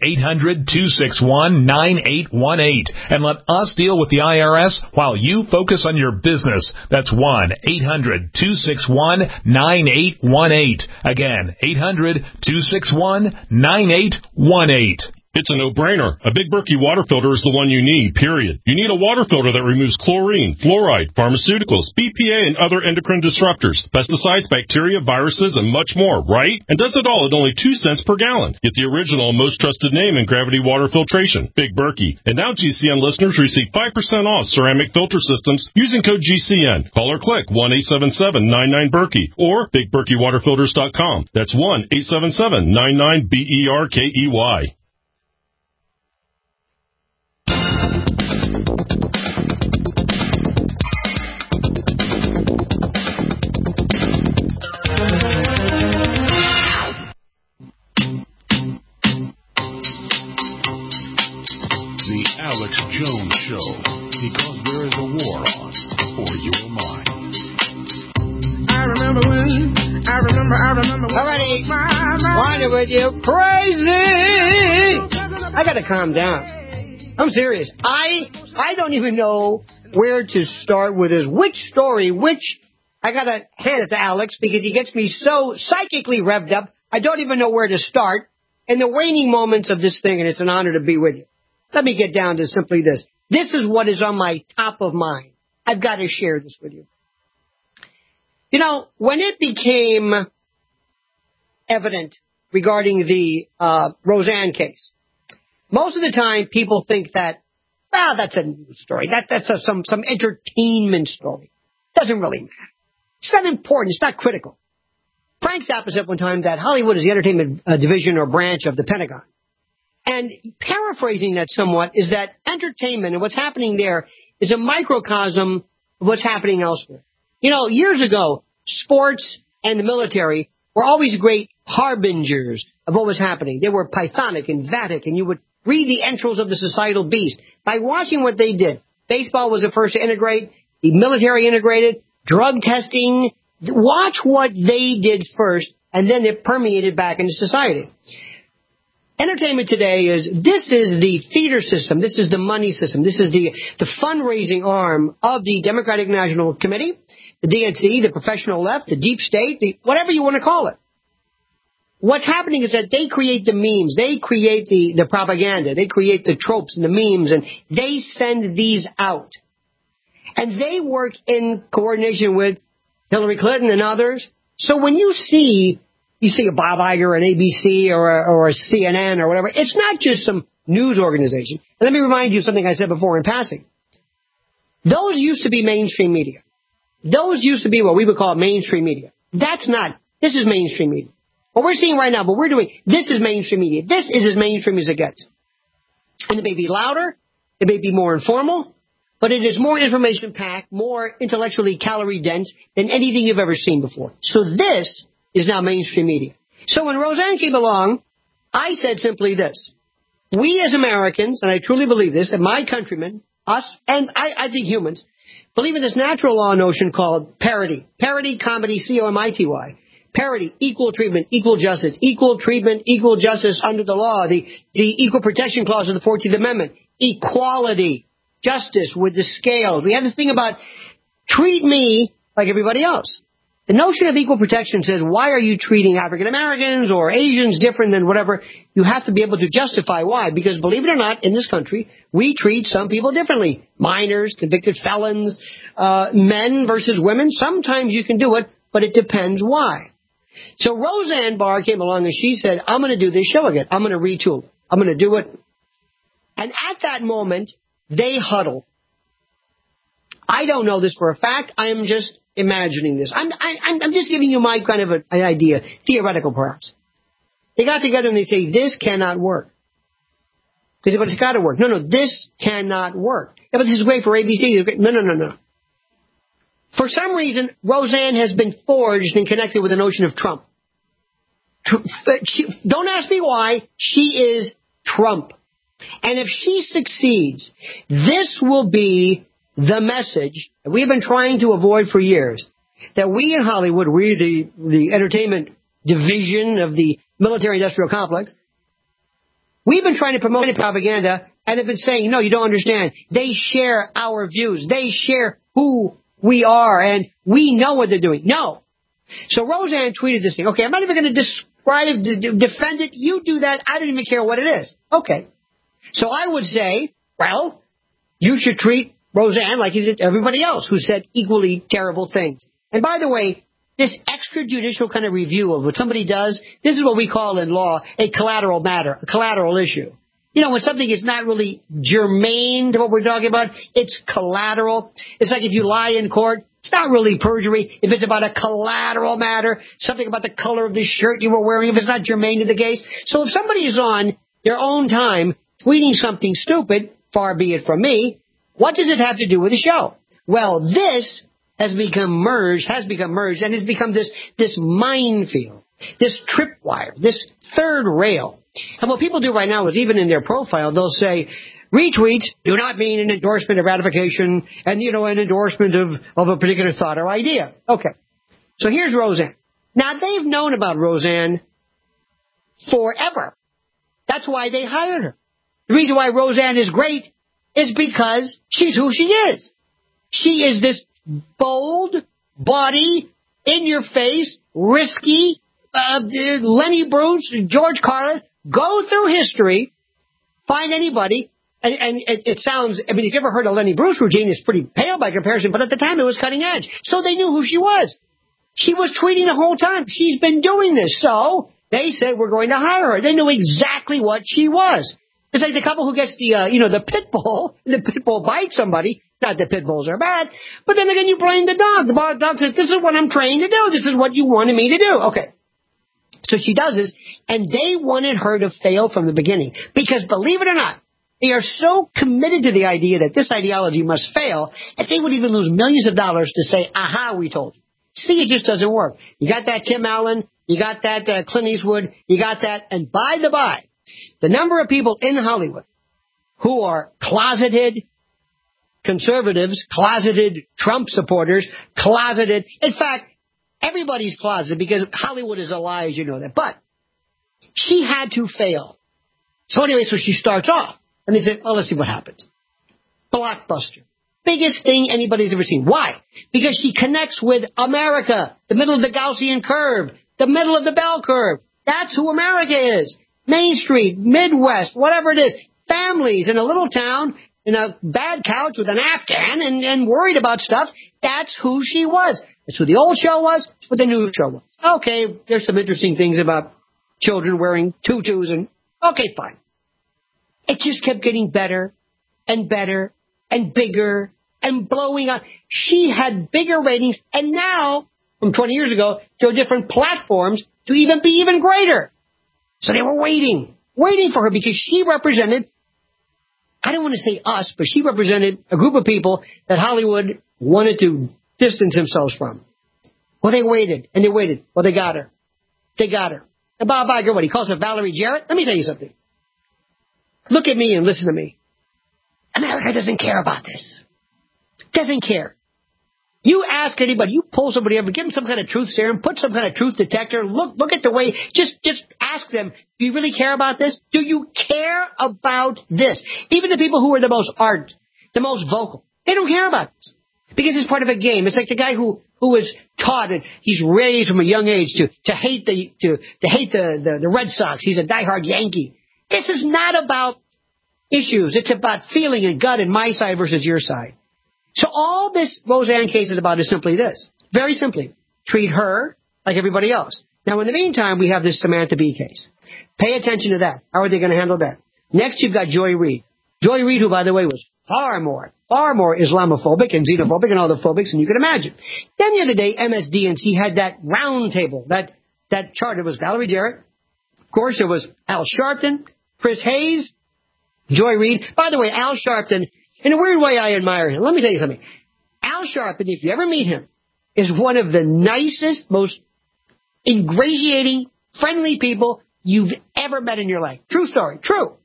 1-800-261-9818 and let us deal with the IRS while you focus on your business. That's 1-800-261-9818. Again, 800-261-9818. It's a no-brainer. A Big Berkey water filter is the one you need, period. You need a water filter that removes chlorine, fluoride, pharmaceuticals, BPA, and other endocrine disruptors, pesticides, bacteria, viruses, and much more, right? And does it all at only 2 cents per gallon. Get the original, most trusted name in gravity water filtration, Big Berkey. And now GCN listeners receive 5% off ceramic filter systems using code GCN. Call or click 1-877-99-BERKEY or BigBerkeyWaterFilters.com. That's 1-877-99-BERKEY. Alex Jones Show, because there is a war on for your mind. I remember. Alrighty, Wanda with you. Crazy! I gotta calm down. I'm serious. I don't even know where to start with this. I gotta hand it to Alex because he gets me so psychically revved up, I don't even know where to start in the waning moments of this thing, and it's an honor to be with you. Let me get down to simply this. This is what is on my top of mind. I've got to share this with you. You know, when it became evident regarding the Roseanne case, most of the time people think that, that's a news story. That's some entertainment story. Doesn't really matter. It's not important. It's not critical. Frank Zappa said one time that Hollywood is the entertainment division or branch of the Pentagon. And paraphrasing that somewhat is that entertainment and what's happening there is a microcosm of what's happening elsewhere. You know, years ago, sports and the military were always great harbingers of what was happening. They were Pythonic and Vatic, and you would read the entrails of the societal beast by watching what they did. Baseball was the first to integrate. The military integrated. Drug testing. Watch what they did first, and then it permeated back into society. Entertainment today is the feeder system. This is the money system. This is the fundraising arm of the Democratic National Committee, the DNC, the professional left, the deep state, whatever you want to call it. what's happening is that they create the memes, they create the propaganda, they create the tropes and the memes, and they send these out. And they work in coordination with Hillary Clinton and others. So when you see a Bob Iger or an ABC or a CNN or whatever, it's not just some news organization. And let me remind you something I said before in passing. Those used to be mainstream media. Those used to be what we would call mainstream media. That's not. This is mainstream media. What we're seeing right now, what we're doing, this is mainstream media. This is as mainstream as it gets. And it may be louder, it may be more informal, but it is more information-packed, more intellectually calorie-dense than anything you've ever seen before. So this is now mainstream media. So when Roseanne came along, I said simply this. We as Americans, and I truly believe this, and my countrymen, us, and I think humans, believe in this natural law notion called parity. Parity, comedy, C-O-M-I-T-Y. Parity, equal treatment, equal justice. Equal treatment, equal justice under the law. The Equal Protection Clause of the 14th Amendment. Equality. Justice with the scales. We have this thing about treat me like everybody else. The notion of equal protection says, why are you treating African Americans or Asians different than whatever? You have to be able to justify why. Because believe it or not, in this country, we treat some people differently. Minors, convicted felons, men versus women. Sometimes you can do it, but it depends why. So Roseanne Barr came along and she said, I'm going to do this show again. I'm going to retool. I'm going to do it. And at that moment, they huddle. I don't know this for a fact. I am just imagining this. I'm just giving you my kind of an idea, theoretical perhaps. They got together and they say, this cannot work. They say, but it's got to work. No, this cannot work. Yeah, but this is great for ABC. No. For some reason, Roseanne has been forged and connected with the notion of Trump. Don't ask me why. She is Trump. And if she succeeds, this will be the message that we've been trying to avoid for years, that we in Hollywood, we the entertainment division of the military-industrial complex, we've been trying to promote propaganda and have been saying, no, you don't understand. They share our views. They share who we are, and we know what they're doing. No. So Roseanne tweeted this thing. Okay, I'm not even going to describe, defend it. You do that. I don't even care what it is. Okay. So I would say, well, you should treat Roseanne like you did everybody else who said equally terrible things. And by the way, this extrajudicial kind of review of what somebody does, this is what we call in law a collateral matter, a collateral issue. You know, when something is not really germane to what we're talking about, it's collateral. It's like if you lie in court, it's not really perjury. If it's about a collateral matter, something about the color of the shirt you were wearing, if it's not germane to the case. So if somebody is on their own time tweeting something stupid, far be it from me, what does it have to do with the show? Well, this has become merged, and has become this minefield, this tripwire, this third rail. And what people do right now is even in their profile, they'll say, retweets do not mean an endorsement of ratification and, an endorsement of a particular thought or idea. Okay. So here's Roseanne. Now, they've known about Roseanne forever. That's why they hired her. The reason why Roseanne is great is because she's who she is. She is this bold, body, in-your-face, risky, Lenny Bruce, George Carlin, go through history, find anybody, and it sounds, if you ever heard a Lenny Bruce routine, it's pretty pale by comparison, but at the time it was cutting edge. So they knew who she was. She was tweeting the whole time. She's been doing this. So they said, we're going to hire her. They knew exactly what she was. It's like the couple who gets the pit bull, and the pit bull bites somebody. Not that pit bulls are bad, but then again, you blame the dog. The dog says, this is what I'm trained to do. This is what you wanted me to do. Okay. So she does this, and they wanted her to fail from the beginning. Because believe it or not, they are so committed to the idea that this ideology must fail that they would even lose millions of dollars to say, aha, we told you. See, it just doesn't work. You got that Tim Allen, you got that Clint Eastwood, you got that, and by the by, the number of people in Hollywood who are closeted conservatives, closeted Trump supporters, closeted, in fact, everybody's closeted because Hollywood is a lie, as you know that. But she had to fail. So anyway, so she starts off. And they said, well, let's see what happens. Blockbuster. Biggest thing anybody's ever seen. Why? Because she connects with America, the middle of the Gaussian curve, the middle of the bell curve. That's who America is. Main Street, Midwest, whatever it is. Families in a little town in a bad couch with an Afghan and worried about stuff. That's who she was. That's who the old show was. That's what the new show was. Okay, there's some interesting things about children wearing tutus and... Okay, fine. It just kept getting better and better and bigger and blowing up. She had bigger ratings, and now, from 20 years ago, there are different platforms to even be even greater. So they were waiting for her because she represented, I don't want to say us, but she represented a group of people that Hollywood wanted to distance themselves from. Well, they waited, and they waited. Well, they got her. And Bob Iger, what, he calls her Valerie Jarrett? Let me tell you something. Look at me and listen to me. America doesn't care about this. Doesn't care. You ask anybody, you pull somebody over, give them some kind of truth serum, put some kind of truth detector, look at the way, just ask them, do you really care about this? Do you care about this? Even the people who are the most ardent, the most vocal, they don't care about this. Because it's part of a game. It's like the guy who was taught and he's raised from a young age to hate the Red Sox. He's a diehard Yankee. This is not about issues. It's about feeling and gut and my side versus your side. So all this Roseanne case is about is simply this. Very simply, treat her like everybody else. Now, in the meantime, we have this Samantha Bee case. Pay attention to that. How are they going to handle that? Next, you've got Joy Reid. Joy Reid, who, by the way, was far more Islamophobic and xenophobic and all the phobics than you can imagine. Then the other day, MSDNC had that round table, that chart. It was Valerie Jarrett. Of course, it was Al Sharpton, Chris Hayes, Joy Reid. By the way, Al Sharpton, in a weird way, I admire him. Let me tell you something. Al Sharpton, if you ever meet him, is one of the nicest, most ingratiating, friendly people you've ever met in your life. True story. True.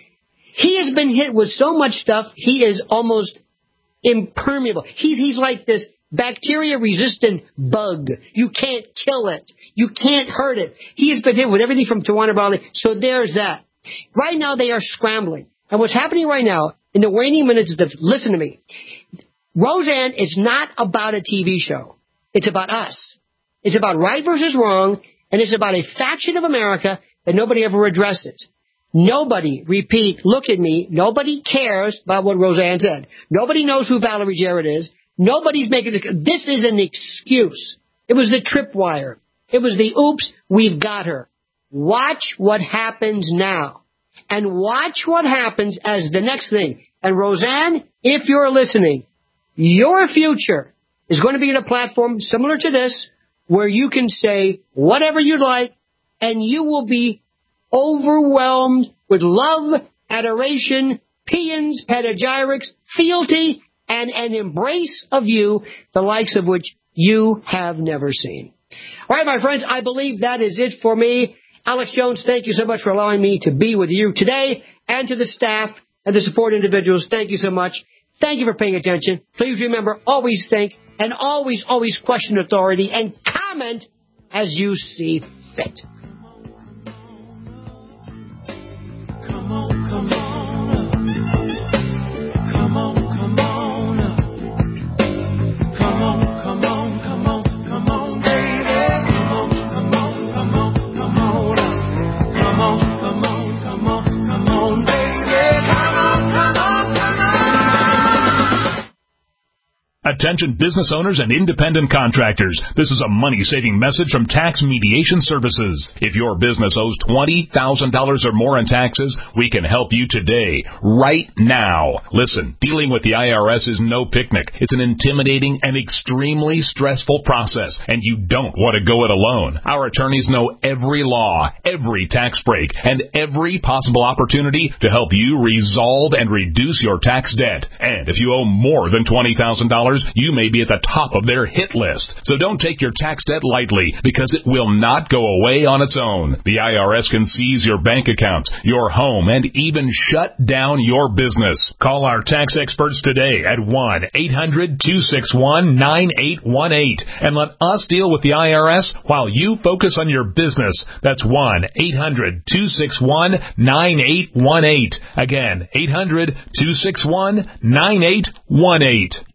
He has been hit with so much stuff, he is almost impermeable. He's like this bacteria-resistant bug. You can't kill it. You can't hurt it. He has been hit with everything from Tawana Brawley. So there's that. Right now, they are scrambling. And what's happening right now, in the waning minutes of listen to me, Roseanne is not about a TV show. It's about us. It's about right versus wrong, and it's about a faction of America that nobody ever addresses. Nobody, repeat, look at me, nobody cares about what Roseanne said. Nobody knows who Valerie Jarrett is. Nobody's making this is an excuse. It was the tripwire. It was the oops, we've got her. Watch what happens now. And watch what happens as the next thing. And Roseanne, if you're listening, your future is going to be in a platform similar to this, where you can say whatever you'd like, and you will be overwhelmed with love, adoration, paeans, panegyrics, fealty, and an embrace of you, the likes of which you have never seen. All right, my friends, I believe that is it for me. Alex Jones, thank you so much for allowing me to be with you today, and to the staff and the support individuals, thank you so much. Thank you for paying attention. Please remember, always think and always question authority and comment as you see fit. Come on, come on. Come on, come on. Come on, come on, come on, come on, baby. Come on, come on, come on, come on. Come on, come on, come on, come on, baby. Come on, come on, come on. Attention business owners and independent contractors. This is a money-saving message from Tax Mediation Services. If your business owes $20,000 or more in taxes, we can help you today, right now. Listen, dealing with the IRS is no picnic. It's an intimidating and extremely stressful process, and you don't want to go it alone. Our attorneys know every law, every tax break, and every possible opportunity to help you resolve and reduce your tax debt. And if you owe more than $20,000, you may be at the top of their hit list. So don't take your tax debt lightly, because it will not go away on its own. The IRS can seize your bank accounts, your home, and even shut down your business. Call our tax experts today at 1-800-261-9818 and let us deal with the IRS while you focus on your business. That's 1-800-261-9818. Again, 800-261-9818.